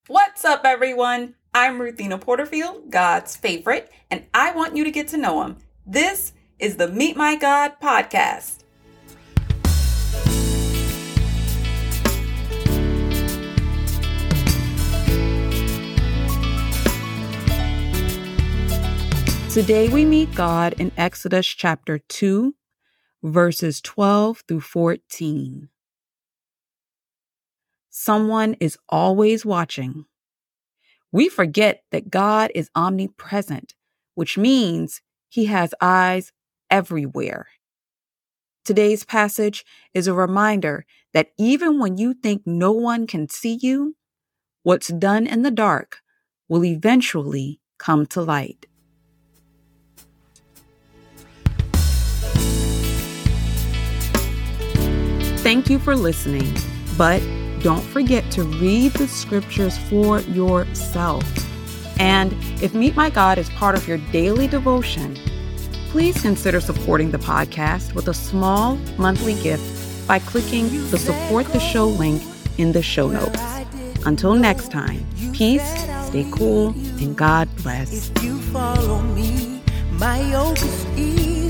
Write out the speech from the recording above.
What's up, everyone? I'm Ruthina Porterfield, God's favorite, and I want you to get to know Him. This is the Meet My God podcast. Today we meet God in Exodus chapter 2, verses 12 through 14. Someone is always watching. We forget that God is omnipresent, which means He has eyes everywhere. Today's passage is a reminder that even when you think no one can see you, what's done in the dark will eventually come to light. Thank you for listening, but don't forget to read the scriptures for yourself. And if Meet My God is part of your daily devotion, please consider supporting the podcast with a small monthly gift by clicking the Support the Show link in the show notes. Until next time, peace, stay cool, and God bless. If you follow me, my yoke is easy.